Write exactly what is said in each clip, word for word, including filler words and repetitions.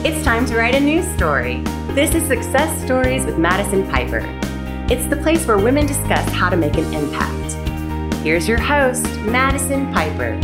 It's time to write a news story. This is Success Stories with Madison Piper. It's the place where women discuss how to make an impact. Here's your host, Madison Piper.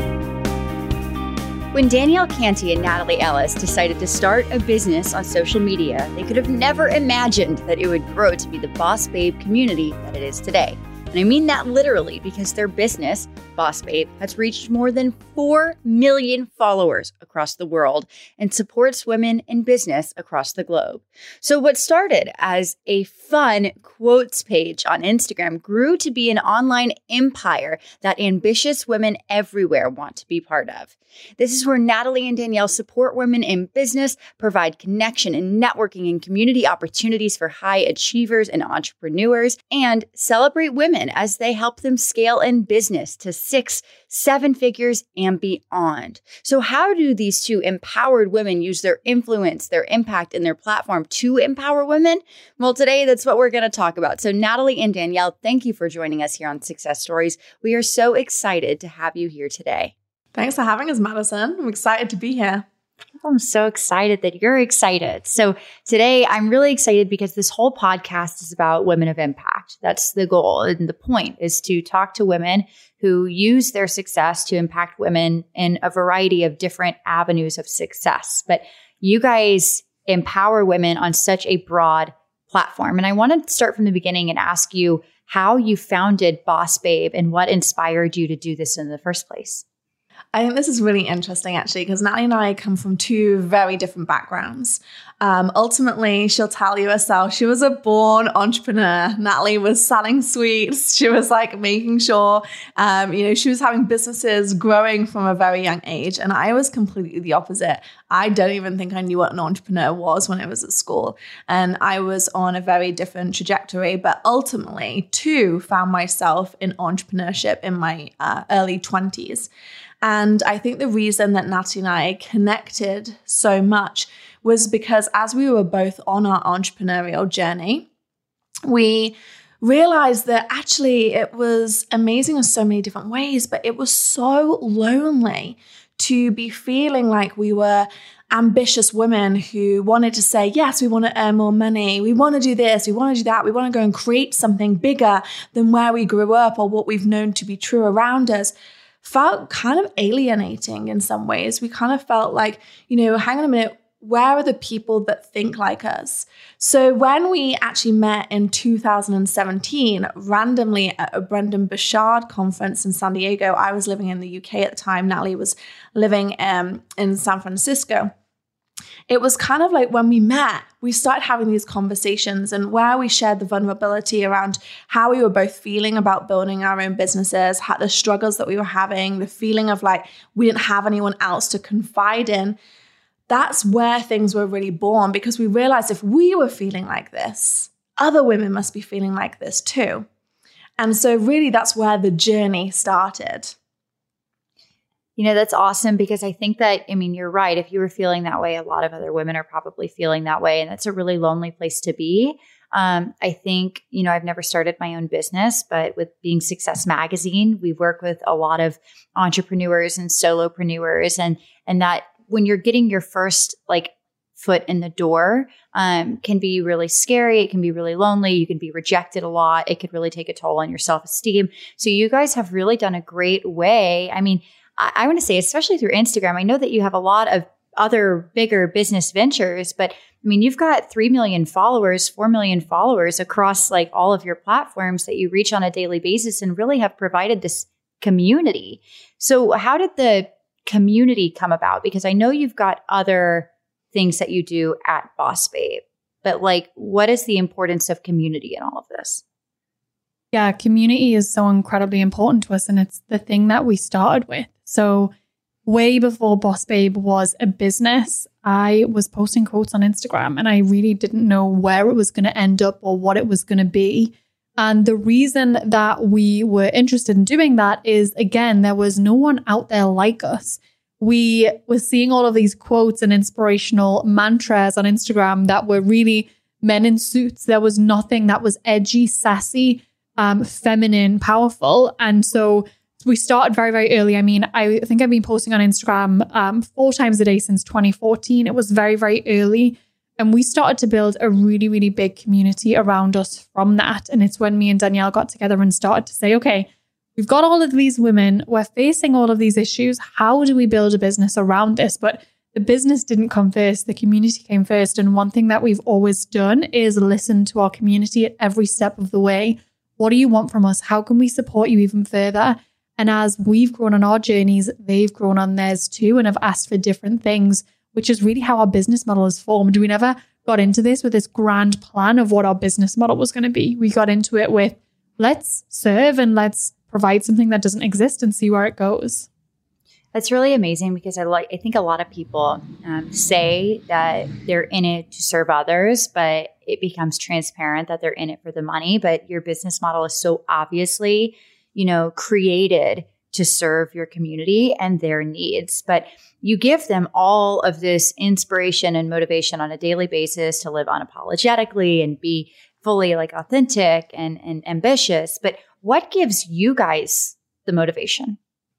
When Danielle Canty and Natalie Ellis decided to start a business on social media, they could have never imagined that it would grow to be the Boss Babe community that it is today. And I mean that literally, because their business, Boss Babe, has reached more than four million followers across the world and supports women in business across the globe. So what started as a fun quotes page on Instagram grew to be an online empire that ambitious women everywhere want to be part of. This is where Natalie and Danielle support women in business, provide connection and networking and community opportunities for high achievers and entrepreneurs, and celebrate women as they help them scale in business to six, seven figures and beyond. So how do these two empowered women use their influence, their impact, and their platform to empower women? Well, today, that's what we're going to talk about. So Natalie and Danielle, thank you for joining us here on Success Stories. We are so excited to have you here today. Thanks for having us, Madison. I'm excited to be here. I'm so excited that you're excited. So today I'm really excited because this whole podcast is about women of impact. That's the goal. And the point is to talk to women who use their success to impact women in a variety of different avenues of success. But you guys empower women on such a broad platform. And I want to start from the beginning and ask you how you founded Boss Babe and what inspired you to do this in the first place. I think this is really interesting, actually, because Natalie and I come from two very different backgrounds. Um, ultimately, she'll tell you herself, she was a born entrepreneur. Natalie was selling sweets. She was like making sure, um, you know, she was having businesses growing from a very young age. And I was completely the opposite. I don't even think I knew what an entrepreneur was when I was at school. And I was on a very different trajectory, but ultimately, too, found myself in entrepreneurship in my uh, early twenties. And I think the reason that Natalie and I connected so much was because as we were both on our entrepreneurial journey, we realized that actually it was amazing in so many different ways, but it was so lonely to be feeling like we were ambitious women who wanted to say, yes, we want to earn more money. We want to do this. We want to do that. We want to go and create something bigger than where we grew up or what we've known to be true around us. Felt kind of alienating in some ways. We kind of felt like, you know, hang on a minute, where are the people that think like us? So when we actually met in two thousand seventeen, randomly at a Brendon Burchard conference in San Diego, I was living in the U K at the time. Natalie was living um, in San Francisco. It was kind of like when we met, we started having these conversations and where we shared the vulnerability around how we were both feeling about building our own businesses, how the struggles that we were having, the feeling of like we didn't have anyone else to confide in. That's where things were really born, because we realized if we were feeling like this, other women must be feeling like this too. And so really that's where the journey started. You know, that's awesome, because I think that, I mean, you're right. If you were feeling that way, a lot of other women are probably feeling that way. And that's a really lonely place to be. Um, I think, you know, I've never started my own business, but with Being Success Magazine, we work with a lot of entrepreneurs and solopreneurs. And, and that when you're getting your first like foot in the door, um, can be really scary. It can be really lonely. You can be rejected a lot. It could really take a toll on your self-esteem. So you guys have really done a great way. I mean, I want to say, especially through Instagram, I know that you have a lot of other bigger business ventures, but I mean, you've got three million followers, four million followers across like all of your platforms that you reach on a daily basis and really have provided this community. So how did the community come about? Because I know you've got other things that you do at Boss Babe, but like, what is the importance of community in all of this? Yeah, community is so incredibly important to us, and it's the thing that we started with. So way before Boss Babe was a business, I was posting quotes on Instagram and I really didn't know where it was going to end up or what it was going to be. And the reason that we were interested in doing that is, again, there was no one out there like us. We were seeing all of these quotes and inspirational mantras on Instagram that were really men in suits. There was nothing that was edgy, sassy, um, feminine, powerful. And so we started very, very early. I mean, I think I've been posting on Instagram um, four times a day since twenty fourteen. It was very, very early. And we started to build a really, really big community around us from that. And it's when me and Danielle got together and started to say, okay, we've got all of these women, we're facing all of these issues. How do we build a business around this? But the business didn't come first, the community came first. And one thing that we've always done is listen to our community at every step of the way. What do you want from us? How can we support you even further? And as we've grown on our journeys, they've grown on theirs too and have asked for different things, which is really how our business model is formed. We never got into this with this grand plan of what our business model was going to be. We got into it with, let's serve and let's provide something that doesn't exist and see where it goes. That's really amazing because I like. I think a lot of people um, say that they're in it to serve others, but it becomes transparent that they're in it for the money. But your business model is so obviously, you know, created to serve your community and their needs. But you give them all of this inspiration and motivation on a daily basis to live unapologetically and be fully like authentic and, and ambitious. But what gives you guys the motivation?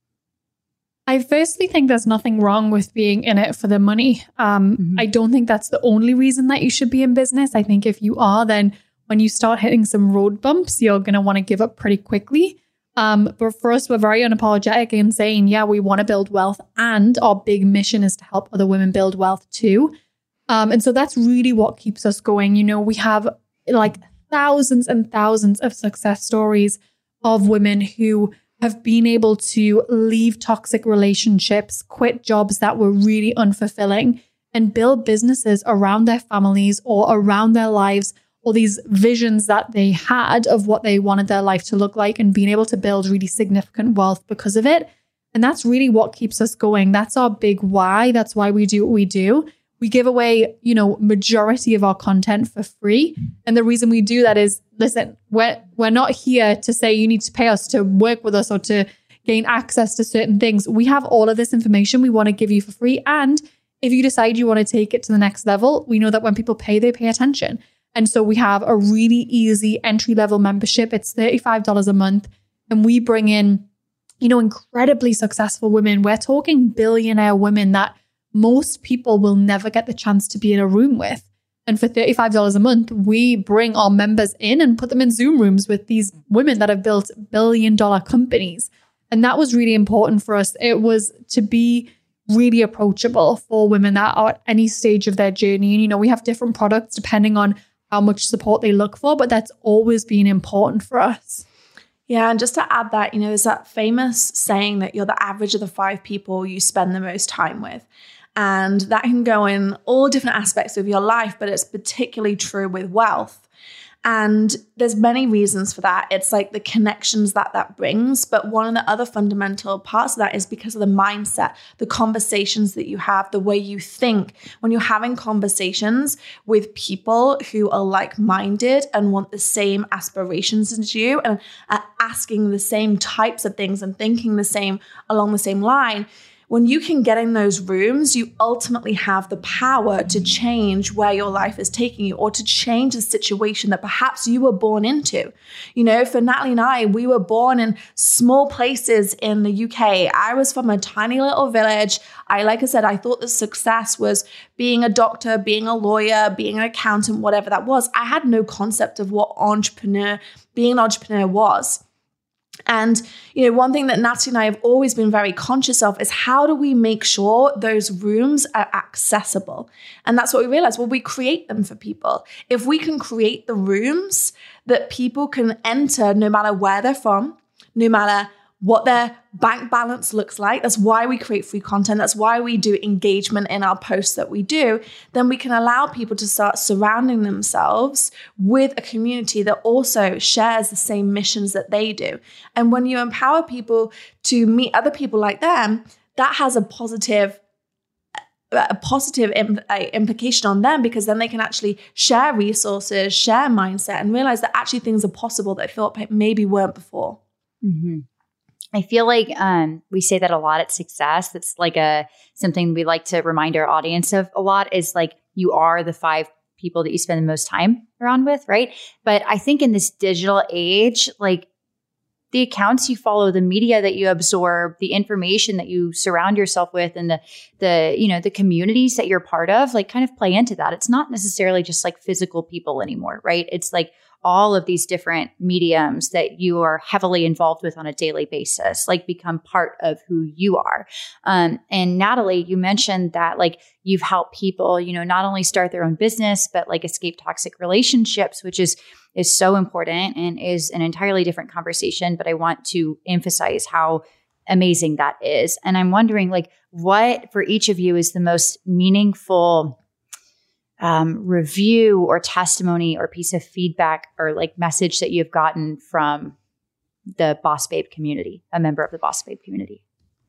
I firstly think there's nothing wrong with being in it for the money. Um, mm-hmm. I don't think that's the only reason that you should be in business. I think if you are, then when you start hitting some road bumps, you're going to want to give up pretty quickly. Um, but for us, we're very unapologetic in saying, yeah, we want to build wealth and our big mission is to help other women build wealth too. Um, and so that's really what keeps us going. You know, we have like thousands and thousands of success stories of women who have been able to leave toxic relationships, quit jobs that were really unfulfilling, and build businesses around their families or around their lives, or these visions that they had of what they wanted their life to look like, and being able to build really significant wealth because of it. And that's really what keeps us going. That's our big why. That's why we do what we do. We give away, you know, majority of our content for free. And the reason we do that is, listen, we're, we're not here to say you need to pay us to work with us or to gain access to certain things. We have all of this information we want to give you for free. And if you decide you want to take it to the next level, we know that when people pay, they pay attention. And so we have a really easy entry-level membership. It's thirty-five dollars a month. And we bring in, you know, incredibly successful women. We're talking billionaire women that most people will never get the chance to be in a room with. And for thirty-five dollars a month, we bring our members in and put them in Zoom rooms with these women that have built billion dollar companies. And that was really important for us. It was to be really approachable for women that are at any stage of their journey. And, you know, we have different products depending on how much support they look for, but that's always been important for us. Yeah, and just to add that, you know, there's that famous saying that you're the average of the five people you spend the most time with. And that can go in all different aspects of your life, but it's particularly true with wealth. And there's many reasons for that. It's like the connections that that brings. But one of the other fundamental parts of that is because of the mindset, the conversations that you have, the way you think. When you're having conversations with people who are like-minded and want the same aspirations as you and are asking the same types of things and thinking the same along the same line, when you can get in those rooms, you ultimately have the power to change where your life is taking you or to change the situation that perhaps you were born into. You know, for Natalie and I, we were born in small places in the U K. I was from a tiny little village. I, like I said, I thought that success was being a doctor, being a lawyer, being an accountant, whatever that was. I had no concept of what entrepreneur, being an entrepreneur was. And, you know, one thing that Natalie and I have always been very conscious of is how do we make sure those rooms are accessible? And that's what we realized. Well, we create them for people. If we can create the rooms that people can enter no matter where they're from, no matter what their bank balance looks like, that's why we create free content, that's why we do engagement in our posts that we do, then we can allow people to start surrounding themselves with a community that also shares the same missions that they do. And when you empower people to meet other people like them, that has a positive a positive imp- uh, implication on them, because then they can actually share resources, share mindset, and realize that actually things are possible that they thought maybe weren't before. Mm-hmm. I feel like um, we say that a lot at Success. That's like a something we like to remind our audience of a lot is like you are the five people that you spend the most time around with, right? But I think in this digital age, like the accounts you follow, the media that you absorb, the information that you surround yourself with, and the, the, you know, the communities that you're part of, like kind of play into that. It's not necessarily just like physical people anymore, right? It's like all of these different mediums that you are heavily involved with on a daily basis, like become part of who you are. Um, and Natalie, you mentioned that like you've helped people, you know, not only start their own business, but like escape toxic relationships, which is is so important and is an entirely different conversation. But I want to emphasize how amazing that is. And I'm wondering like what for each of you is the most meaningful Um, review or testimony or piece of feedback or like message that you've gotten from the Boss Babe community, a member of the Boss Babe community?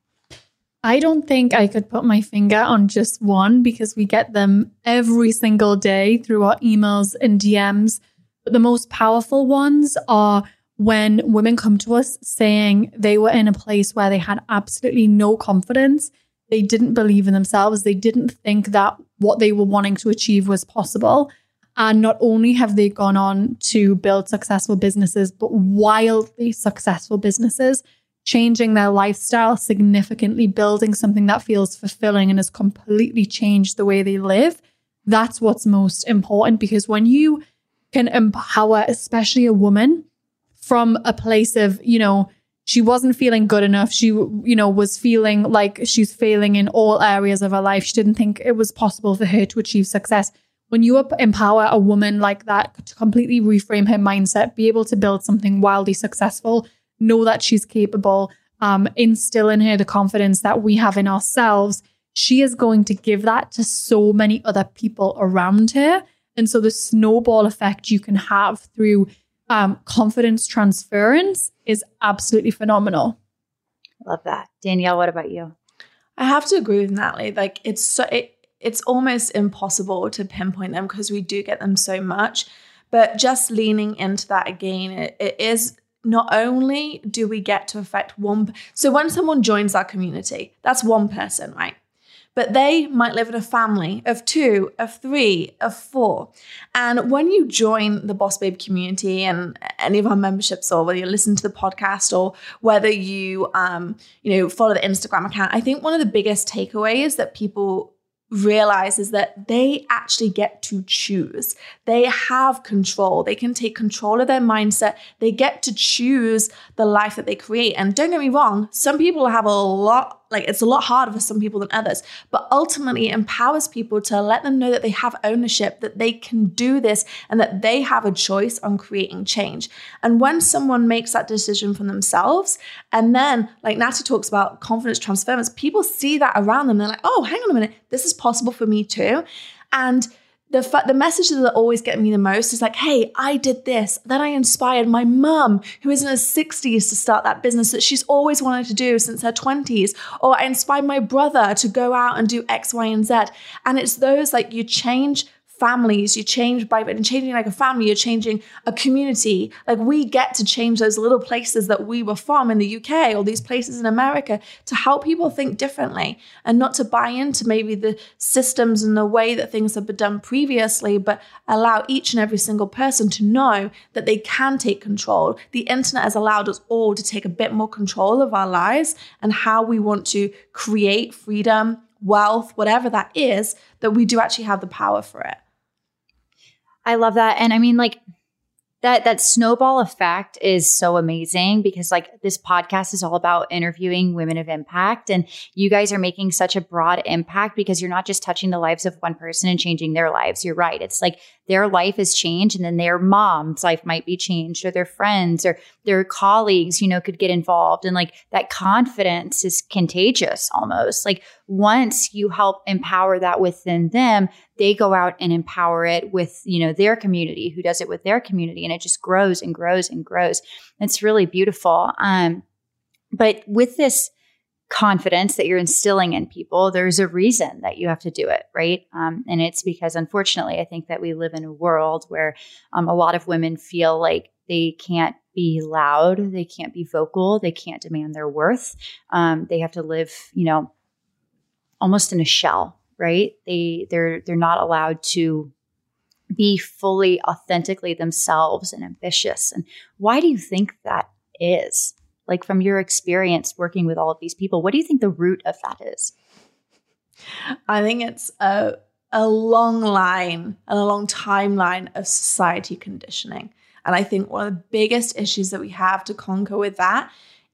I don't think I could put my finger on just one because we get them every single day through our emails and D Ms. But the most powerful ones are when women come to us saying they were in a place where they had absolutely no confidence. They didn't believe in themselves. They didn't think that what they were wanting to achieve was possible. And not only have they gone on to build successful businesses, but wildly successful businesses, changing their lifestyle significantly, building something that feels fulfilling and has completely changed the way they live. That's what's most important, because when you can empower, especially a woman, from a place of, you know, she wasn't feeling good enough. She, you know, was feeling like she's failing in all areas of her life. She didn't think it was possible for her to achieve success. When you empower a woman like that to completely reframe her mindset, be able to build something wildly successful, know that she's capable, um, instill in her the confidence that we have in ourselves, she is going to give that to so many other people around her. And so the snowball effect you can have through um, confidence transference is absolutely phenomenal. Love that. Danielle, what about you? I have to agree with Natalie. Like it's so, it, it's almost impossible to pinpoint them because we do get them so much. But just leaning into that again, it, it is not only do we get to affect one. So when someone joins our community, that's one person, right? But they might live in a family of two, of three, of four. And when you join the Boss Babe community and any of our memberships, or whether you listen to the podcast or whether you, um, you know, follow the Instagram account, I think one of the biggest takeaways that people realize is that they actually get to choose. They have control. They can take control of their mindset. They get to choose the life that they create. And don't get me wrong, some people have a lot, like it's a lot harder for some people than others, but ultimately it empowers people to let them know that they have ownership, that they can do this, and that they have a choice on creating change. And when someone makes that decision for themselves, and then like Natty talks about confidence transference, people see that around them. They're like, oh, hang on a minute, this is possible for me too. And The, the messages that always get me the most is like, hey, I did this. Then I inspired my mum, who is in her sixties, to start that business that she's always wanted to do since her twenties. Or I inspired my brother to go out and do X, Y, and Z. And it's those, like, you change families, you change by and changing like a family, you're changing a community. Like we get to change those little places that we were from in the U K or these places in America to help people think differently and not to buy into maybe the systems and the way that things have been done previously, but allow each and every single person to know that they can take control. The internet has allowed us all to take a bit more control of our lives and how we want to create freedom, wealth, whatever that is, that we do actually have the power for it. I love that. And I mean, like that, that snowball effect is so amazing because like this podcast is all about interviewing women of impact, and you guys are making such a broad impact because you're not just touching the lives of one person and changing their lives. You're right. It's like their life is changed, and then their mom's life might be changed, or their friends or their colleagues, you know, could get involved. And like that confidence is contagious almost. Like once you help empower that within them, they go out and empower it with, you know, their community, who does it with their community. And it just grows and grows and grows. It's really beautiful. Um, but with this confidence that you're instilling in people, there's a reason that you have to do it, right? Um, and it's because, unfortunately, I think that we live in a world where um, a lot of women feel like they can't be loud, they can't be vocal, they can't demand their worth. Um, they have to live, you know, almost in a shell, right? They they're they're not allowed to be fully, authentically themselves and ambitious. And why do you think that is? Like from your experience working with all of these people, what do you think the root of that is? I think it's a, a long line and a long timeline of society conditioning. And I think one of the biggest issues that we have to conquer with that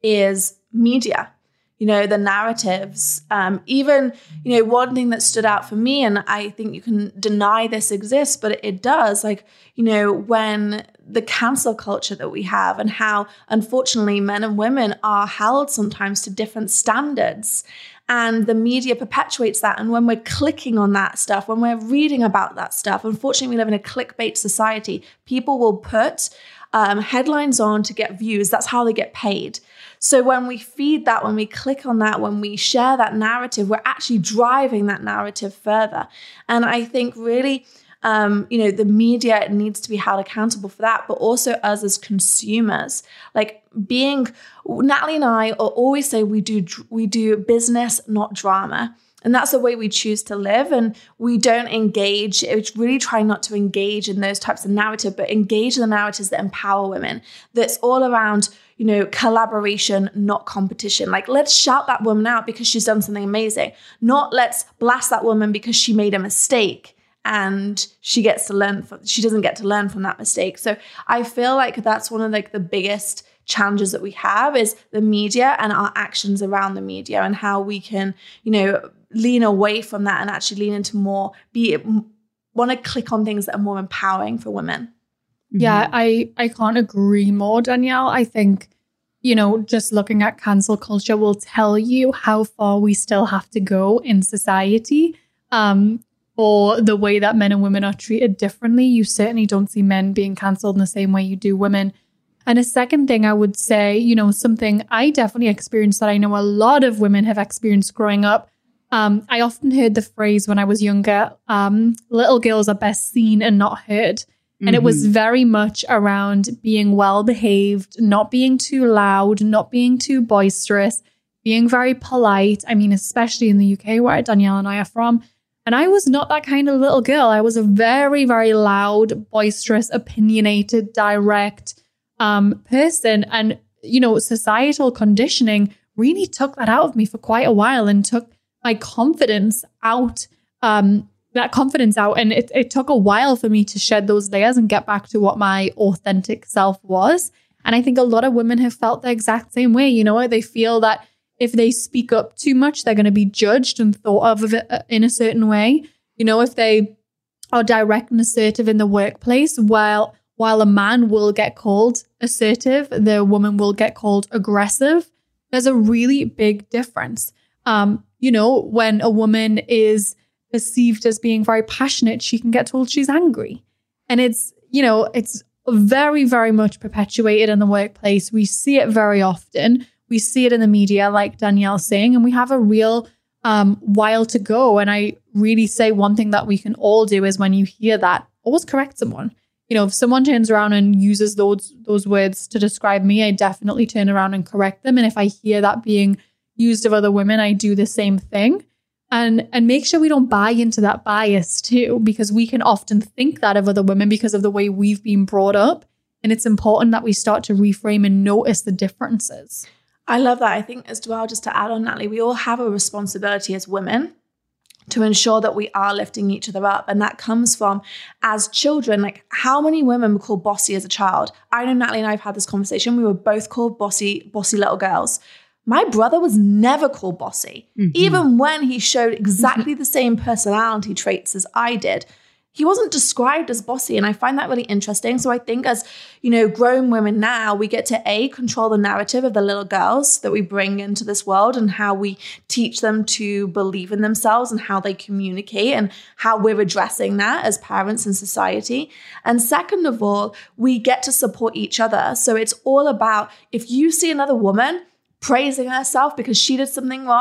is media. You know, the narratives, um, even, you know, one thing that stood out for me, and I think you can deny this exists, but it, it does, like, you know, when the cancel culture that we have and how, unfortunately, men and women are held sometimes to different standards. And the media perpetuates that. And when we're clicking on that stuff, when we're reading about that stuff, unfortunately, we live in a clickbait society. People will put um, headlines on to get views. That's how they get paid. So when we feed that, when we click on that, when we share that narrative, we're actually driving that narrative further. And I think really, um, you know, the media needs to be held accountable for that, but also us as consumers, like being, Natalie and I always say we do, we do business, not drama. And that's the way we choose to live. And we don't engage, it's really trying not to engage in those types of narrative, but engage in the narratives that empower women. That's all around, you know, collaboration, not competition. Like, let's shout that woman out because she's done something amazing. Not let's blast that woman because she made a mistake and she gets to learn, from, she doesn't get to learn from that mistake. So I feel like that's one of like the biggest challenges that we have is the media and our actions around the media and how we can, you know, lean away from that and actually lean into more, be want to click on things that are more empowering for women. Yeah, mm-hmm. I, I can't agree more, Danielle. I think, you know, just looking at cancel culture will tell you how far we still have to go in society um, for the way that men and women are treated differently. You certainly don't see men being cancelled in the same way you do women. And a second thing I would say, you know, something I definitely experienced that I know a lot of women have experienced growing up. Um, I often heard the phrase when I was younger, um, little girls are best seen and not heard. Mm-hmm. And it was very much around being well-behaved, not being too loud, not being too boisterous, being very polite. I mean, especially in the U K where Danielle and I are from. And I was not that kind of little girl. I was a very, very loud, boisterous, opinionated, direct um, person. And, you know, societal conditioning really took that out of me for quite a while and took my confidence out, um, that confidence out. And it, it took a while for me to shed those layers and get back to what my authentic self was. And I think a lot of women have felt the exact same way. You know, they feel that if they speak up too much, they're going to be judged and thought of in a certain way. You know, if they are direct and assertive in the workplace, while, while a man will get called assertive, the woman will get called aggressive. There's a really big difference. Um, You know, when a woman is perceived as being very passionate, she can get told she's angry. And it's, you know, it's very, very much perpetuated in the workplace. We see it very often. We see it in the media, like Danielle's saying, and we have a real um, while to go. And I really say one thing that we can all do is when you hear that, always correct someone. You know, if someone turns around and uses those those words to describe me, I definitely turn around and correct them. And if I hear that being used of other women, I do the same thing. And and make sure we don't buy into that bias too, because we can often think that of other women because of the way we've been brought up. And it's important that we start to reframe and notice the differences. I love that. I think as well, just to add on, Natalie, we all have a responsibility as women to ensure that we are lifting each other up. And that comes from, as children, like how many women were called bossy as a child? I know Natalie and I have had this conversation. We were both called bossy, bossy little girls. My brother was never called bossy. Mm-hmm. Even when he showed exactly the same personality traits as I did, he wasn't described as bossy. And I find that really interesting. So I think as, you know, grown women now, we get to A, control the narrative of the little girls that we bring into this world and how we teach them to believe in themselves and how they communicate and how we're addressing that as parents and society. And second of all, we get to support each other. So it's all about, if you see another woman praising herself because she did something wrong,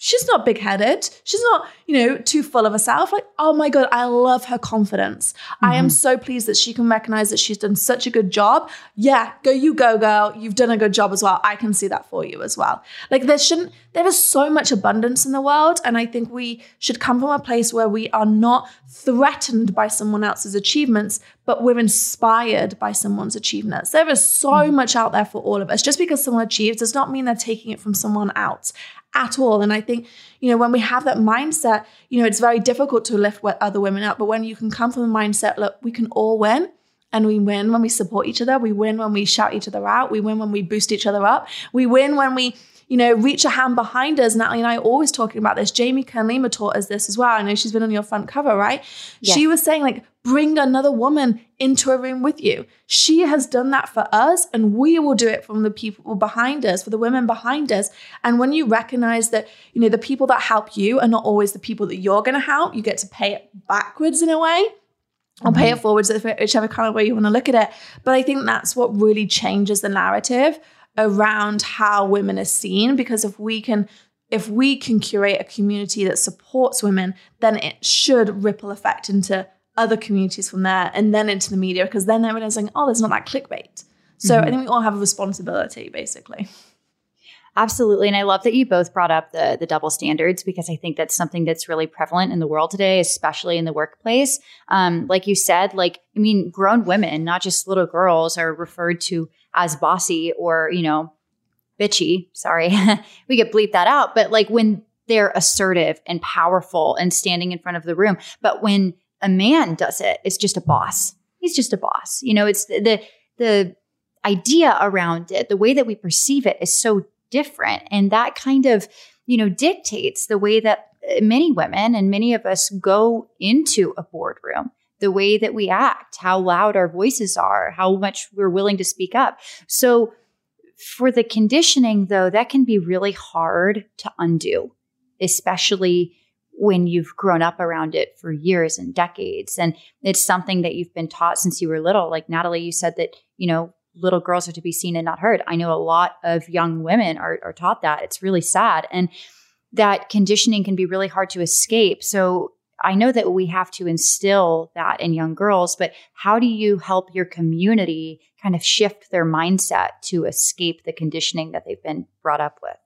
she's not big-headed. She's not, you know, too full of herself. Like, oh my God, I love her confidence. Mm-hmm. I am so pleased that she can recognize that she's done such a good job. Yeah, go you go, girl. You've done a good job as well. I can see that for you as well. Like there shouldn't, there is so much abundance in the world. And I think we should come from a place where we are not threatened by someone else's achievements, but we're inspired by someone's achievements. There is so mm-hmm. much out there for all of us. Just because someone achieves does not mean they're taking it from someone else at all. And I think, you know, when we have that mindset, you know, it's very difficult to lift other women up. But when you can come from a mindset, look, we can all win. And we win when we support each other. We win when we shout each other out. We win when we boost each other up. We win when we, you know, reach a hand behind us. Natalie and I are always talking about this. Jamie Kern-Lima taught us this as well. I know she's been on your front cover, right? Yes. She was saying, like, bring another woman into a room with you. She has done that for us, and we will do it from the people behind us, for the women behind us. And when you recognize that, you know, the people that help you are not always the people that you're going to help, you get to pay it backwards in a way. Or pay it forwards, whichever kind of way you want to look at it. But I think that's what really changes the narrative around how women are seen. Because if we can, if we can curate a community that supports women, then it should ripple effect into other communities from there, and then into the media. Because then everyone's like, oh, there's not that clickbait. So mm-hmm. I think we all have a responsibility, basically. Absolutely. And I love that you both brought up the, the double standards, because I think that's something that's really prevalent in the world today, especially in the workplace. Um, like you said, like, I mean, grown women, not just little girls, are referred to as bossy or, you know, bitchy. Sorry, we could bleep that out. But like when they're assertive and powerful and standing in front of the room. But when a man does it, it's just a boss. He's just a boss. You know, it's the, the, the idea around it, the way that we perceive it is so different. And that kind of, you know, dictates the way that many women and many of us go into a boardroom, the way that we act, how loud our voices are, how much we're willing to speak up. So for the conditioning, though, that can be really hard to undo, especially when you've grown up around it for years and decades. And it's something that you've been taught since you were little. Like Natalie, you said that, you know, little girls are to be seen and not heard. I know a lot of young women are, are taught that. It's really sad. And that conditioning can be really hard to escape. So I know that we have to instill that in young girls, but how do you help your community kind of shift their mindset to escape the conditioning that they've been brought up with?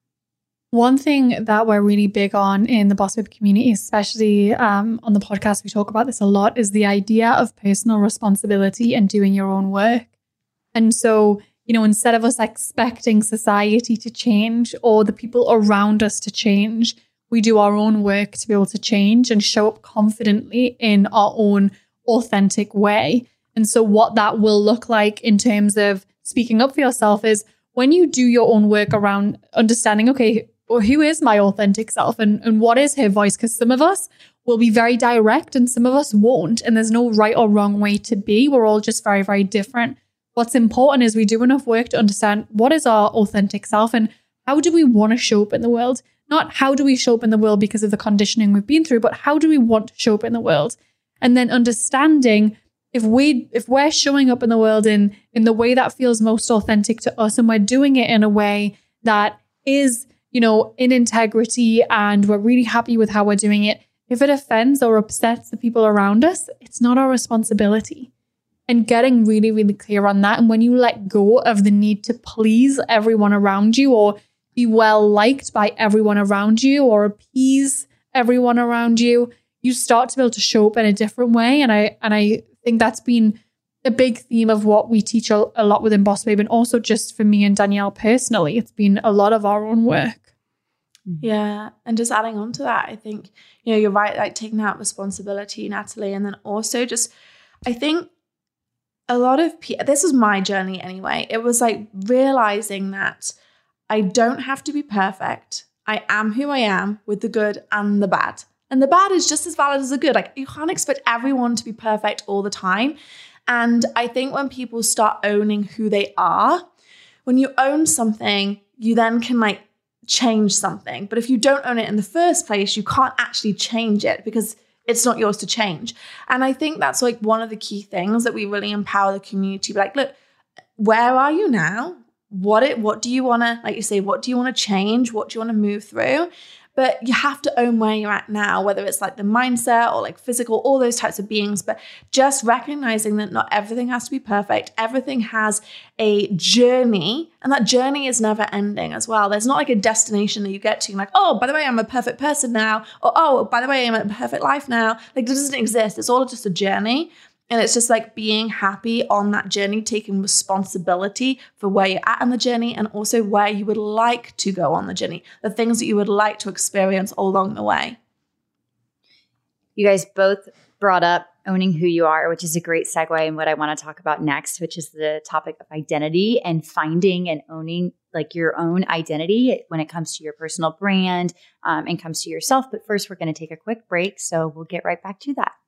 One thing that we're really big on in the Boss Babe community, especially um, on the podcast, we talk about this a lot, is the idea of personal responsibility and doing your own work. And so, you know, instead of us expecting society to change or the people around us to change, we do our own work to be able to change and show up confidently in our own authentic way. And so what that will look like in terms of speaking up for yourself is when you do your own work around understanding, okay, well, who is my authentic self and, and what is her voice? Because some of us will be very direct and some of us won't. And there's no right or wrong way to be. We're all just very, very different. What's important is we do enough work to understand what is our authentic self and how do we want to show up in the world? Not how do we show up in the world because of the conditioning we've been through, but how do we want to show up in the world? And then understanding if we if we're showing up in the world in in the way that feels most authentic to us and we're doing it in a way that is, you know, in integrity and we're really happy with how we're doing it, if it offends or upsets the people around us, it's not our responsibility. And getting really, really clear on that. And when you let go of the need to please everyone around you or be well liked by everyone around you or appease everyone around you, you start to be able to show up in a different way. And I and I think that's been a big theme of what we teach a, a lot within Boss Babe, and also just for me and Danielle personally, it's been a lot of our own work. Yeah. And just adding on to that, I think, you know, you're right, like taking that responsibility, Natalie. And then also just, I think, a lot of people, this is my journey anyway. It was like realizing that I don't have to be perfect. I am who I am with the good and the bad. And the bad is just as valid as the good. Like you can't expect everyone to be perfect all the time. And I think when people start owning who they are, when you own something, you then can like change something. But if you don't own it in the first place, you can't actually change it because it's not yours to change. And I think that's like one of the key things that we really empower the community. Like, look, where are you now? What it, what do you want to, like you say, what do you want to change? What do you want to move through? but you have to own where you're at now, whether it's like the mindset or like physical, all those types of beings, but just recognizing that not everything has to be perfect. Everything has a journey, and that journey is never ending as well. There's not like a destination that you get to, like, oh, by the way, I'm a perfect person now, or oh, by the way, I'm a perfect life now. Like, it doesn't exist. It's all just a journey. And it's just like being happy on that journey, taking responsibility for where you're at on the journey and also where you would like to go on the journey, the things that you would like to experience along the way. You guys both brought up owning who you are, which is a great segue in what I want to talk about next, which is the topic of identity and finding and owning like your own identity when it comes to your personal brand um, and comes to yourself. But first, we're going to take a quick break. So we'll get right back to that.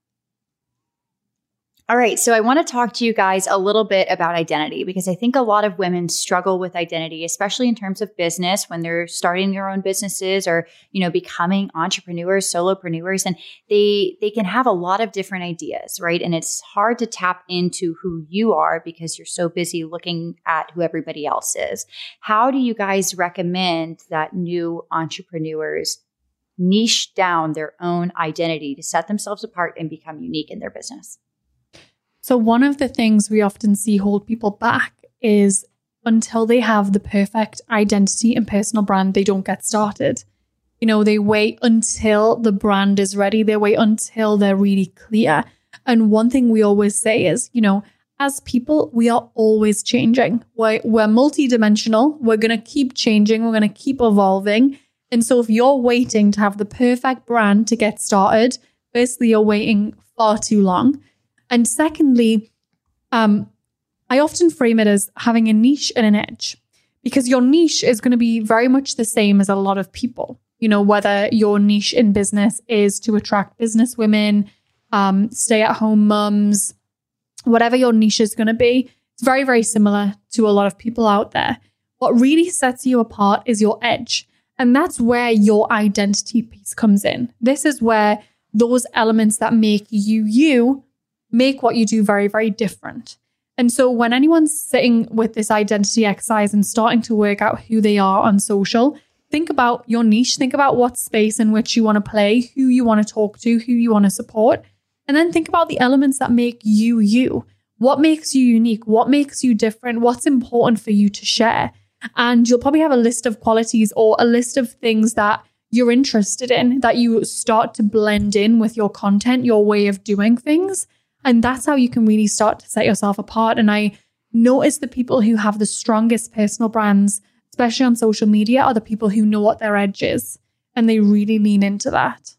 All right. So I want to talk to you guys a little bit about identity because I think a lot of women struggle with identity, especially in terms of business when they're starting their own businesses or, you know, becoming entrepreneurs, solopreneurs, and they, they can have a lot of different ideas, right? And it's hard to tap into who you are because you're so busy looking at who everybody else is. How do you guys recommend that new entrepreneurs niche down their own identity to set themselves apart and become unique in their business? So one of the things we often see hold people back is until they have the perfect identity and personal brand, they don't get started. You know, they wait until the brand is ready. They wait until they're really clear. And one thing we always say is, you know, as people, we are always changing. We're, we're multidimensional. We're going to keep changing. We're going to keep evolving. And so if you're waiting to have the perfect brand to get started, firstly, you're waiting far too long. And secondly, um, I often frame it as having a niche and an edge because your niche is going to be very much the same as a lot of people. You know, whether your niche in business is to attract business women, um, stay-at-home mums, whatever your niche is going to be, it's very, very similar to a lot of people out there. What really sets you apart is your edge. And that's where your identity piece comes in. This is where those elements that make you you make what you do very, very different. And so when anyone's sitting with this identity exercise and starting to work out who they are on social, think about your niche, think about what space in which you want to play, who you want to talk to, who you want to support, and then think about the elements that make you you. What makes you unique? What makes you different? What's important for you to share? And you'll probably have a list of qualities or a list of things that you're interested in that you start to blend in with your content, your way of doing things. And that's how you can really start to set yourself apart. And I notice the people who have the strongest personal brands, especially on social media, are the people who know what their edge is. And they really lean into that.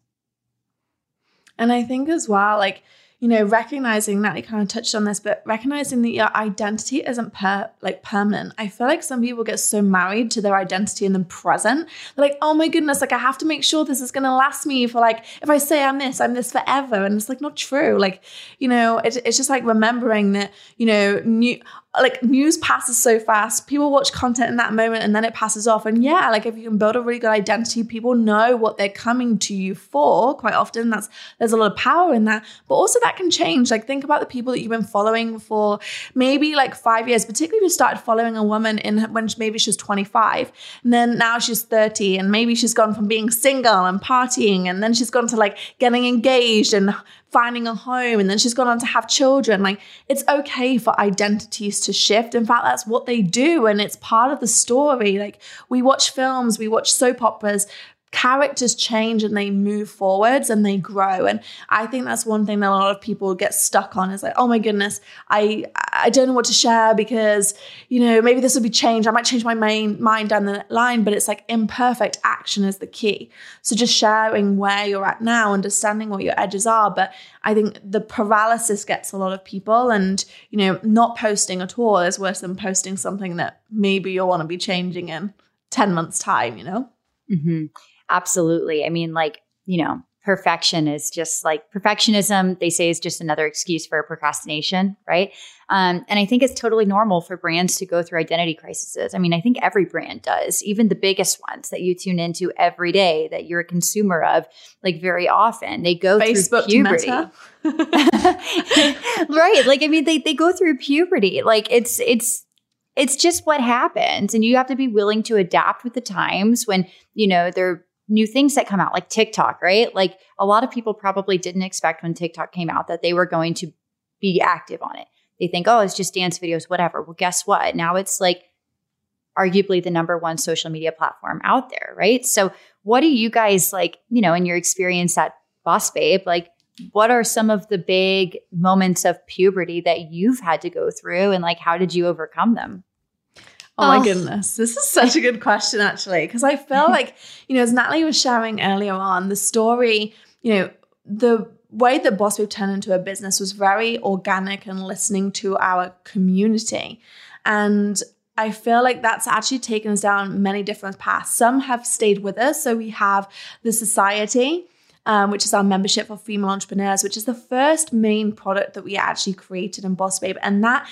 And I think as well, like, you know, recognizing that, you kind of touched on this, but recognizing that your identity isn't per like permanent. I feel like some people get so married to their identity in the present. They're like, oh my goodness, like I have to make sure this is going to last me for like, if I say I'm this, I'm this forever. And it's like not true. Like, you know, it, it's just like remembering that, you know, new, like news passes so fast. People watch content in that moment and then it passes off. And yeah, like if you can build a really good identity, people know what they're coming to you for. Quite often that's, there's a lot of power in that, but also that can change. Like think about the people that you've been following for maybe like five years, particularly if you started following a woman in when maybe she was twenty-five and then now she's thirty and maybe she's gone from being single and partying and then she's gone to like getting engaged and finding a home and then she's gone on to have children. Like it's okay for identities to shift. In fact, that's what they do. And it's part of the story. Like we watch films, we watch soap operas, characters change and they move forwards and they grow. And I think that's one thing that a lot of people get stuck on is like, oh my goodness, I I don't know what to share because, you know, maybe this will be changed. I might change my main mind down the line, but it's like imperfect action is the key. So just sharing where you're at now, understanding what your edges are. But I think the paralysis gets a lot of people and, you know, not posting at all is worse than posting something that maybe you'll want to be changing in ten months time, you know? Mm-hmm. Absolutely. I mean, like, you know, perfection is just like perfectionism, they say, is just another excuse for procrastination, right? Um, and I think it's totally normal for brands to go through identity crises. I mean, I think every brand does, even the biggest ones that you tune into every day, that you're a consumer of, like very often, they go Facebook through puberty. Right. Like, I mean, they, they go through puberty. Like it's, it's, It's just what happens. And you have to be willing to adapt with the times when, you know, they're new things that come out like TikTok, right? Like a lot of people probably didn't expect when TikTok came out that they were going to be active on it. They think, oh, it's just dance videos, whatever. Well, guess what? Now it's like arguably the number one social media platform out there, right? So what do you guys like, you know, in your experience at Boss Babe, like what are some of the big moments of puberty that you've had to go through and like how did you overcome them? Oh my goodness. This is such a good question, actually, because I feel like, you know, as Natalie was sharing earlier on, the story, you know, the way that Boss Babe turned into a business was very organic and listening to our community. And I feel like that's actually taken us down many different paths. Some have stayed with us. So we have the Society, um, which is our membership for female entrepreneurs, which is the first main product that we actually created in Boss Babe. And that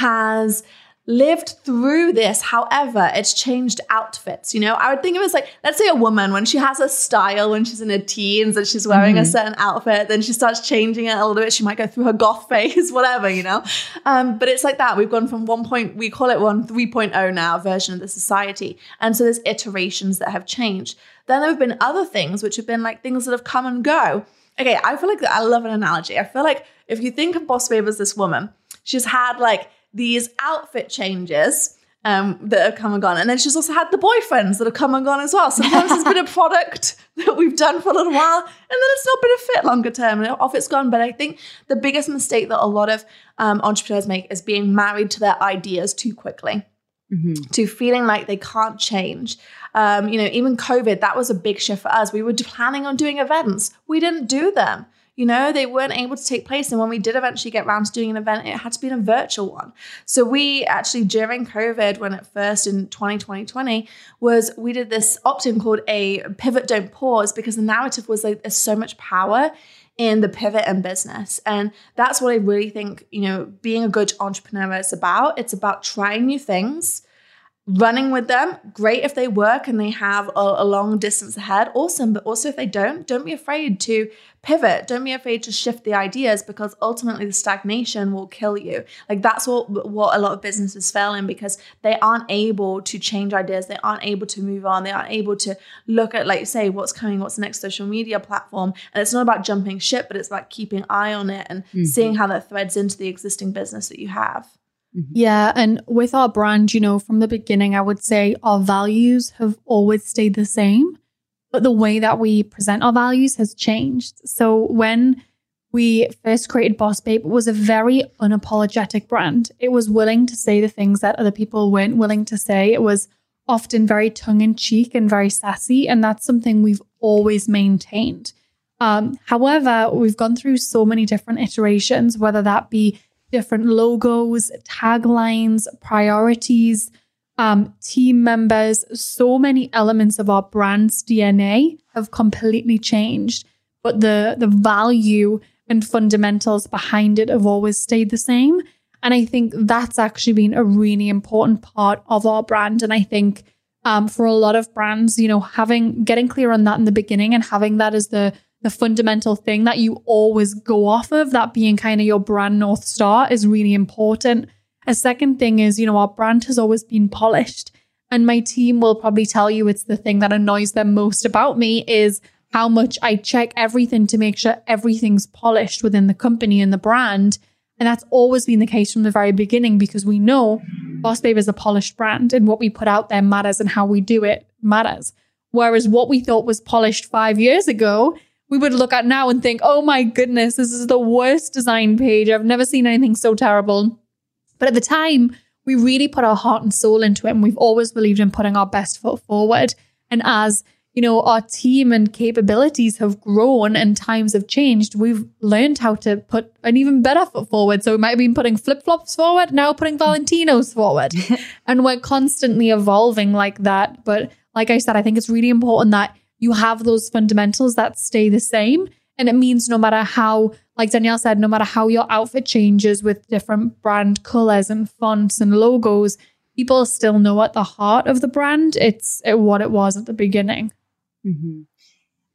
has lived through this. However, it's changed outfits. You know, I would think of it as like, let's say a woman, when she has a style, when she's in her teens and she's wearing mm-hmm. a certain outfit, then she starts changing it a little bit. She might go through her goth phase, whatever, you know. Um, but it's like that. We've gone from one point, we call it one three point oh now, version of the Society. And so there's iterations that have changed. Then there have been other things, which have been like things that have come and go. Okay, I feel like I love an analogy. I feel like if you think of Boss Babe as this woman, she's had like these outfit changes um, that have come and gone. And then she's also had the boyfriends that have come and gone as well. Sometimes it's been a product that we've done for a little while, and then it's not been a fit longer term, and off it's gone. But I think the biggest mistake that a lot of um, entrepreneurs make is being married to their ideas too quickly, mm-hmm. to feeling like they can't change. Um, you know, even COVID, that was a big shift for us. We were planning on doing events. We didn't do them. You know, they weren't able to take place. And when we did eventually get around to doing an event, it had to be in a virtual one. So we actually, during COVID, when at first in twenty twenty, was we did this opt-in called a pivot, don't pause, because the narrative was like, there's so much power in the pivot and business. And that's what I really think, you know, being a good entrepreneur is about. It's about trying new things, running with them. Great if they work and they have a, a long distance ahead. Awesome. But also if they don't, don't be afraid to pivot. Don't be afraid to shift the ideas, because ultimately the stagnation will kill you. Like that's what, what a lot of businesses fail in, because they aren't able to change ideas. They aren't able to move on. They aren't able to look at, like, say, what's coming, what's the next social media platform. And it's not about jumping ship, but it's about keeping eye on it and mm-hmm. seeing how that threads into the existing business that you have. Yeah. And with our brand, you know, from the beginning, I would say our values have always stayed the same, but the way that we present our values has changed. So when we first created Boss Babe, it was a very unapologetic brand. It was willing to say the things that other people weren't willing to say. It was often very tongue-in-cheek and very sassy. And that's something we've always maintained. Um, however, we've gone through so many different iterations, whether that be different logos, taglines, priorities, um, team members. So many elements of our brand's D N A have completely changed, but the the value and fundamentals behind it have always stayed the same. And I think that's actually been a really important part of our brand. And I think um, for a lot of brands, you know, having getting clear on that in the beginning and having that as the the fundamental thing that you always go off of, that being kind of your brand North Star, is really important. A second thing is, you know, our brand has always been polished. And my team will probably tell you it's the thing that annoys them most about me is how much I check everything to make sure everything's polished within the company and the brand. And that's always been the case from the very beginning, because we know Boss Babe is a polished brand and what we put out there matters and how we do it matters. Whereas what we thought was polished five years ago, we would look at now and think, oh my goodness, this is the worst design page. I've never seen anything so terrible. But at the time, we really put our heart and soul into it. And we've always believed in putting our best foot forward. And as, you know, our team and capabilities have grown and times have changed, we've learned how to put an even better foot forward. So we might have been putting flip-flops forward, now putting Valentinos forward. And we're constantly evolving like that. But like I said, I think it's really important that you have those fundamentals that stay the same. And it means no matter how, like Danielle said, no matter how your outfit changes with different brand colors and fonts and logos, people still know at the heart of the brand, it's what it was at the beginning. Mm-hmm.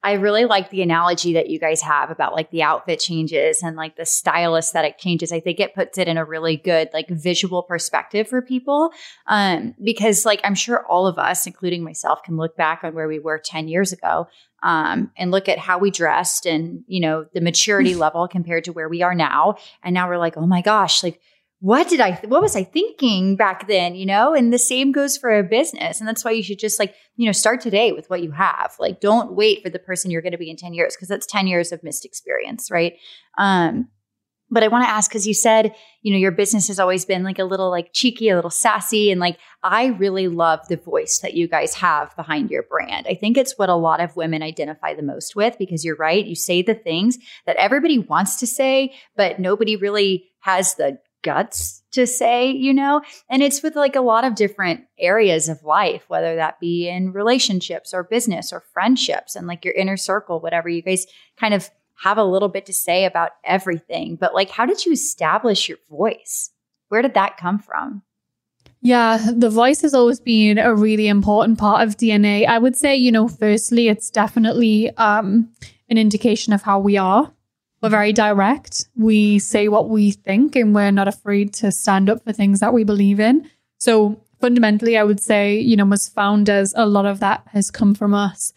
I really like the analogy that you guys have about like the outfit changes and like the style aesthetic changes. I think it puts it in a really good like visual perspective for people. Um, because like I'm sure all of us, including myself, can look back on where we were ten years ago um, and look at how we dressed and, you know, the maturity level compared to where we are now. And now we're like, oh my gosh, like, what did I, th- what was I thinking back then, you know? And the same goes for a business. And that's why you should just like, you know, start today with what you have. Like, don't wait for the person you're going to be in ten years, because that's ten years of missed experience, right? Um, but I want to ask, because you said, you know, your business has always been like a little like cheeky, a little sassy. And like, I really love the voice that you guys have behind your brand. I think it's what a lot of women identify the most with, because you're right. You say the things that everybody wants to say, but nobody really has the guts to say, you know, and it's with like a lot of different areas of life, whether that be in relationships or business or friendships and like your inner circle, whatever. You guys kind of have a little bit to say about everything. But like, how did you establish your voice? Where did that come from? Yeah, the voice has always been a really important part of D N A. I would say, you know, firstly, it's definitely um, an indication of how we are. We're very direct. We say what we think, and we're not afraid to stand up for things that we believe in. So fundamentally, I would say, you know, as founders, a lot of that has come from us.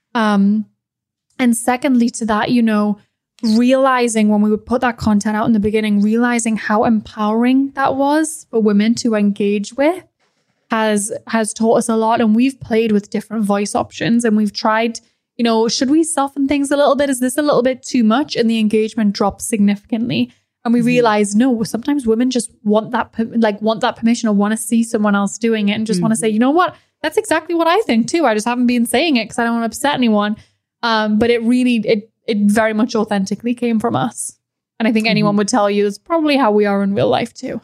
Um, and secondly to that, you know, realizing when we would put that content out in the beginning, realizing how empowering that was for women to engage with has, has taught us a lot. And we've played with different voice options, and we've tried, you know, should we soften things a little bit? Is this a little bit too much? And the engagement drops significantly. And we realize, no, sometimes women just want that, like want that permission or want to see someone else doing it and just mm-hmm. want to say, you know what? That's exactly what I think too. I just haven't been saying it because I don't want to upset anyone. Um, but it really, it it very much authentically came from us. And I think mm-hmm. anyone would tell you it's probably how we are in real life too.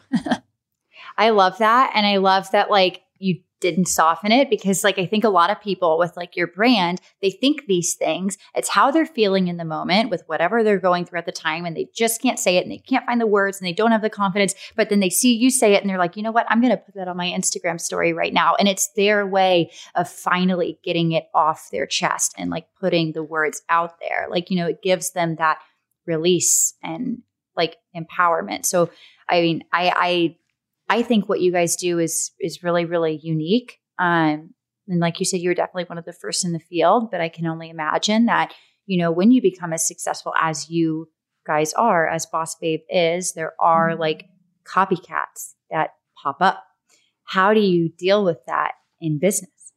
I love that. And I love that like you didn't soften it, because like I think a lot of people with like your brand, they think these things. It's how they're feeling in the moment with whatever they're going through at the time, and they just can't say it and they can't find the words and they don't have the confidence. But then they see you say it and they're like, you know what? I'm going to put that on my Instagram story right now. And it's their way of finally getting it off their chest and like putting the words out there. Like, you know, it gives them that release and like empowerment. So, I mean, I, I, I think what you guys do is is really, really unique. Um, and like you said, you're definitely one of the first in the field, but I can only imagine that, you know, when you become as successful as you guys are, as Boss Babe is, there are like copycats that pop up. How do you deal with that in business?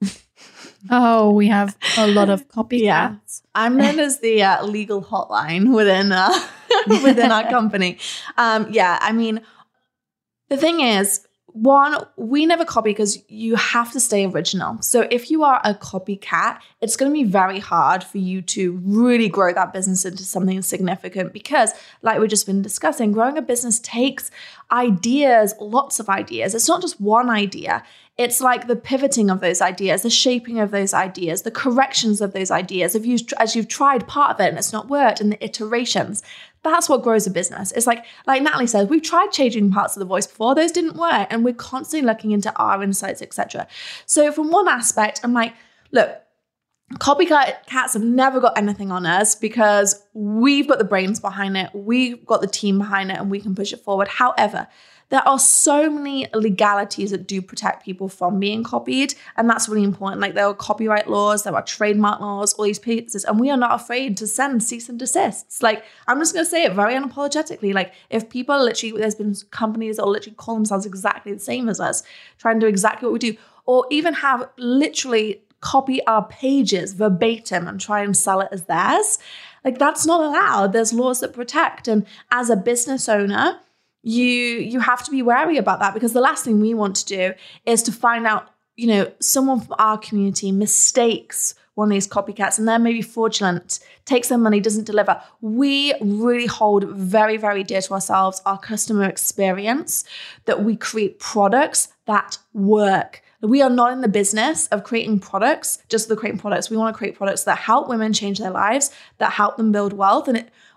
Oh, we have a lot of copycats. Yeah. I'm known as the uh, legal hotline within, uh, within our company. Um, yeah, I mean, the thing is, one, we never copy because you have to stay original. So if you are a copycat, it's going to be very hard for you to really grow that business into something significant, because like we've just been discussing, growing a business takes ideas, lots of ideas. It's not just one idea. It's like the pivoting of those ideas, the shaping of those ideas, the corrections of those ideas. If you, as you've tried part of it and it's not worked, and the iterations, that's what grows a business. It's like, like Natalie said, we've tried changing parts of the voice before, those didn't work. And we're constantly looking into our insights, et cetera. So from one aspect, I'm like, look, copycat cats have never got anything on us because we've got the brains behind it. We've got the team behind it and we can push it forward. However, there are so many legalities that do protect people from being copied. And that's really important. Like there are copyright laws, there are trademark laws, all these pieces. And we are not afraid to send cease and desists. Like, I'm just going to say it very unapologetically. Like if people literally, there's been companies that will literally call themselves exactly the same as us, try and do exactly what we do, or even have literally copy our pages verbatim and try and sell it as theirs. Like that's not allowed. There's laws that protect. And as a business owner, you you have to be wary about that, because the last thing we want to do is to find out, you know, someone from our community mistakes one of these copycats and they're maybe fraudulent, takes their money, doesn't deliver. We really hold very, very dear to ourselves our customer experience, that we create products that work. We are not in the business of creating products just for the creating products. We want to create products that help women change their lives, that help them build wealth. And it,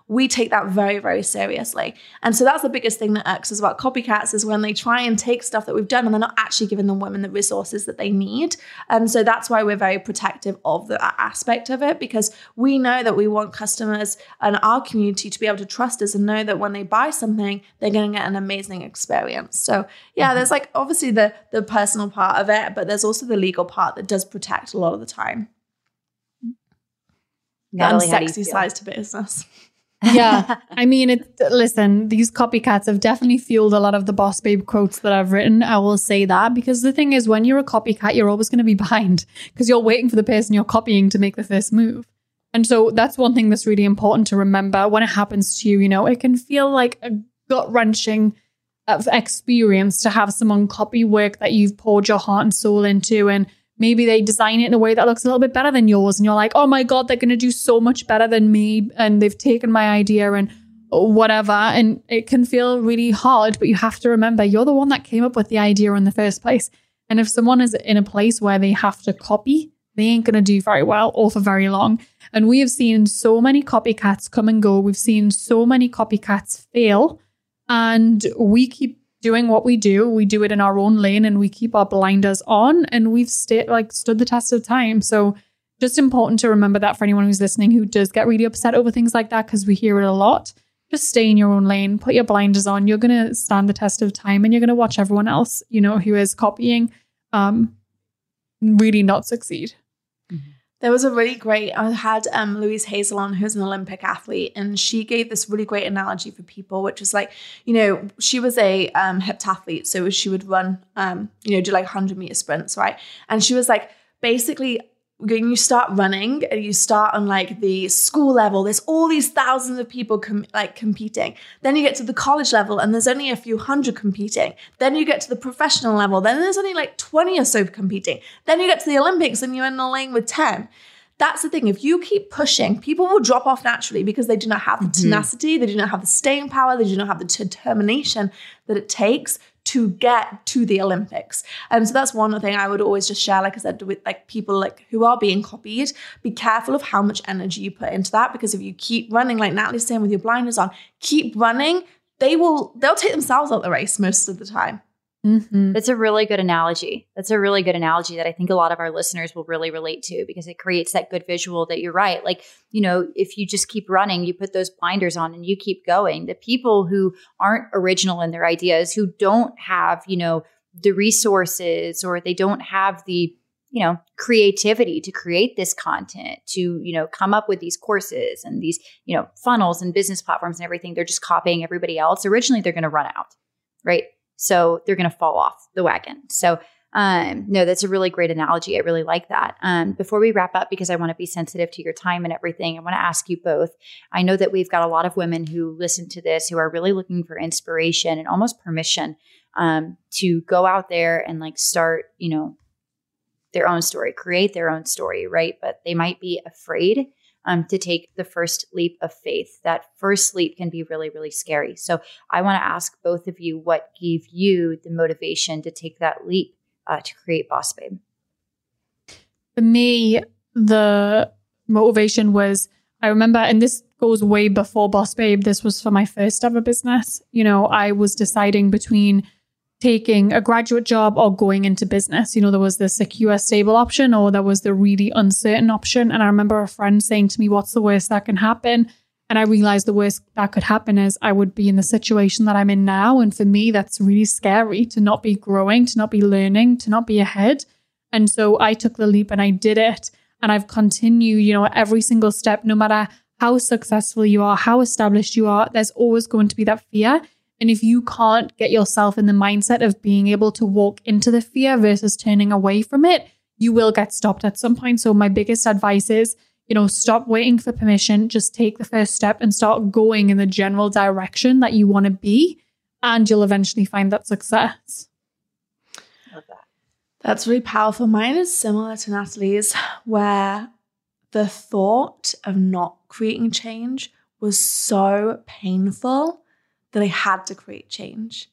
we take that very, very seriously. And so that's the biggest thing that irks us about copycats is when they try and take stuff that we've done and they're not actually giving the women the resources that they need. And so that's why we're very protective of that aspect of it, because we know that we want customers and our community to be able to trust us and know that when they buy something, they're going to get an amazing experience. So yeah, mm-hmm. there's like obviously the, the personal part of it, but there's also the legal part that does protect a lot of the time. Natalie, the unsexy sides to business. Yeah. I mean, it, listen, these copycats have definitely fueled a lot of the Boss Babe quotes that I've written. I will say that, because the thing is, when you're a copycat, you're always going to be behind because you're waiting for the person you're copying to make the first move. And so that's one thing that's really important to remember when it happens to you. You know, it can feel like a gut-wrenching experience to have someone copy work that you've poured your heart and soul into, and maybe they design it in a way that looks a little bit better than yours. And you're like, oh my God, they're going to do so much better than me. And they've taken my idea and whatever. And it can feel really hard, but you have to remember you're the one that came up with the idea in the first place. And if someone is in a place where they have to copy, they ain't going to do very well or for very long. And we have seen so many copycats come and go. We've seen so many copycats fail. And we keep doing what we do. We do it in our own lane and we keep our blinders on, and we've stayed like stood the test of time. So just important to remember that for anyone who's listening who does get really upset over things like that, because we hear it a lot. Just stay in your own lane, put your blinders on. You're going to stand the test of time and you're going to watch everyone else, you know, who is copying um, really not succeed. Mm-hmm. There was a really great, I had um, Louise Hazel on, who's an Olympic athlete, and she gave this really great analogy for people, which is like, you know, she was a um, heptathlete. So she would run, um, you know, do like one hundred meter sprints, right? And she was like, basically, when you start running and you start on like the school level, there's all these thousands of people com- like competing. Then you get to the college level and there's only a few hundred competing. Then you get to the professional level. Then there's only like twenty or so competing. Then you get to the Olympics and you're in the lane with ten. That's the thing. If you keep pushing, people will drop off naturally because they do not have the mm-hmm. tenacity. They do not have the staying power. They do not have the determination that it takes to get to the Olympics. And so that's one thing I would always just share, like I said, with like people like who are being copied. Be careful of how much energy you put into that, because if you keep running, like Natalie's saying, with your blinders on, keep running, they will, they'll take themselves out the race most of the time. Mm-hmm. That's a really good analogy. That's a really good analogy that I think a lot of our listeners will really relate to, because it creates that good visual that you're right. Like, you know, if you just keep running, you put those blinders on and you keep going. The people who aren't original in their ideas, who don't have, you know, the resources, or they don't have the, you know, creativity to create this content, to, you know, come up with these courses and these, you know, funnels and business platforms and everything, they're just copying everybody else. Originally, they're going to run out, right? So they're going to fall off the wagon. So um, no, that's a really great analogy. I really like that. Um, before we wrap up, because I want to be sensitive to your time and everything, I want to ask you both. I know that we've got a lot of women who listen to this who are really looking for inspiration and almost permission um, to go out there and like start, you know, their own story, create their own story, right? But they might be afraid Um, to take the first leap of faith. That first leap can be really, really scary. So I want to ask both of you, what gave you the motivation to take that leap uh, to create Boss Babe? For me, the motivation was, I remember, and this goes way before Boss Babe, this was for my first ever business. You know, I was deciding between taking a graduate job or going into business. You know, there was the secure, stable option, or there was the really uncertain option. And I remember a friend saying to me, what's the worst that can happen? And I realized the worst that could happen is I would be in the situation that I'm in now. And for me, that's really scary, to not be growing, to not be learning, to not be ahead. And so I took the leap and I did it. And I've continued, you know, every single step, no matter how successful you are, how established you are, there's always going to be that fear. And if you can't get yourself in the mindset of being able to walk into the fear versus turning away from it, you will get stopped at some point. So my biggest advice is, you know, stop waiting for permission. Just take the first step and start going in the general direction that you want to be, and you'll eventually find that success. Love that. That's really powerful. Mine is similar to Natalie's, where the thought of not creating change was so painful that I had to create change.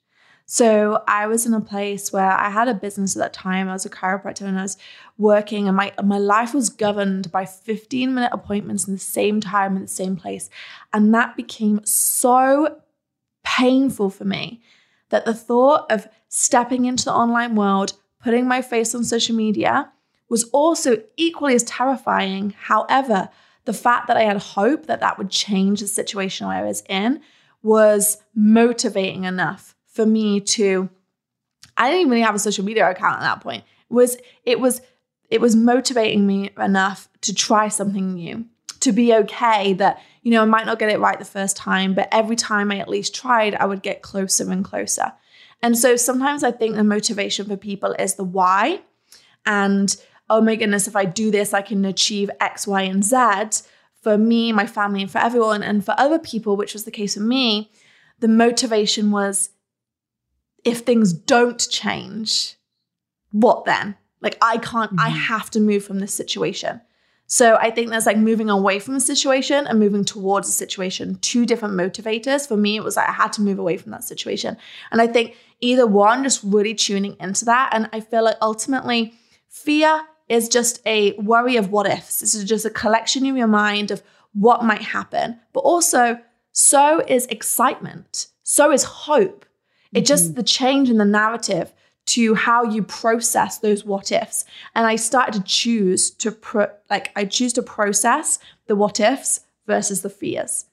So I was in a place where I had a business at that time. I was a chiropractor and I was working, and my, my life was governed by fifteen minute appointments in the same time in the same place. And that became so painful for me that the thought of stepping into the online world, putting my face on social media was also equally as terrifying. However, the fact that I had hope that that would change the situation I was in was motivating enough for me to, I didn't even really have a social media account at that point. It was, it was, it was motivating me enough to try something new, to be okay that, you know, I might not get it right the first time, but every time I at least tried, I would get closer and closer. And so sometimes I think the motivation for people is the why, and oh my goodness, if I do this, I can achieve X, Y, and Z for me, my family, and for everyone. And for other people, which was the case for me, the motivation was, if things don't change, what then? Like I can't, mm-hmm. I have to move from this situation. So I think there's like moving away from the situation and moving towards the situation, two different motivators. For me, it was like I had to move away from that situation. And I think either one, just really tuning into that. And I feel like ultimately fear is just a worry of what ifs. This is just a collection in your mind of what might happen. But also, so is excitement. So is hope. It mm-hmm. just the change in the narrative to how you process those what ifs. And I started to choose to pro- like I choose to process the what ifs versus the fears.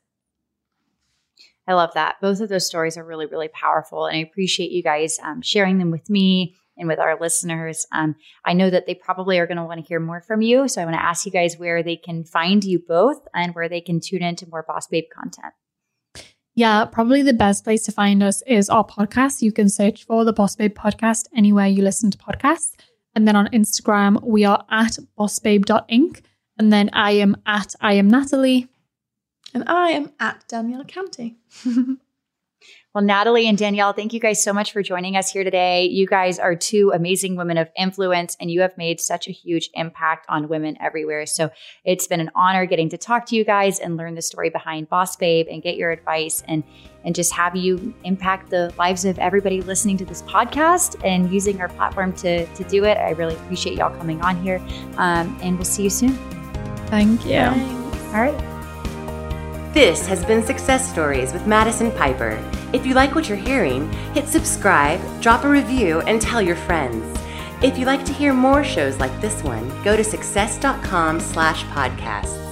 I love that. Both of those stories are really, really powerful. And I appreciate you guys um, sharing them with me and with our listeners. Um, I know that they probably are going to want to hear more from you. So I want to ask you guys where they can find you both and where they can tune into more Boss Babe content. Yeah, probably the best place to find us is our podcast. You can search for the Boss Babe podcast anywhere you listen to podcasts. And then on Instagram, we are at boss babe dot inc. And then I am at I am Natalie. And I am at Danielle County. Well, Natalie and Danielle, thank you guys so much for joining us here today. You guys are two amazing women of influence, and you have made such a huge impact on women everywhere. So it's been an honor getting to talk to you guys and learn the story behind Boss Babe and get your advice and, and just have you impact the lives of everybody listening to this podcast and using our platform to, to do it. I really appreciate y'all coming on here, um, and we'll see you soon. Thank you. Thanks. All right. This has been Success Stories with Madison Piper. If you like what you're hearing, hit subscribe, drop a review, and tell your friends. If you'd like to hear more shows like this one, go to success dot com slash podcasts.